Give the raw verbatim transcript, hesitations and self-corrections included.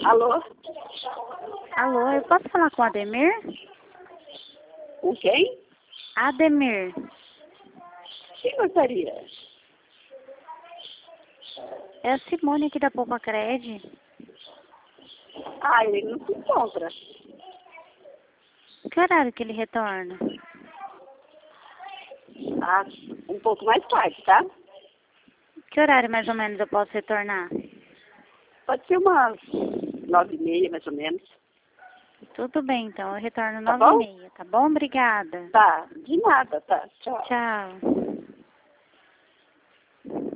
Alô? Alô, eu posso falar com o Ademir? Com quem? Ademir. Quem gostaria? É a Simone aqui da Poupa Cred. Ah, ele não se encontra. Que horário que ele retorna? Ah, um pouco mais tarde, tá? Que horário mais ou menos eu posso retornar? Pode ser umas nove e meia, mais ou menos. Tudo bem, então. Eu retorno Tá nove e bom? meia, tá bom? Obrigada. Tá, de nada, tá. Tchau. Tchau.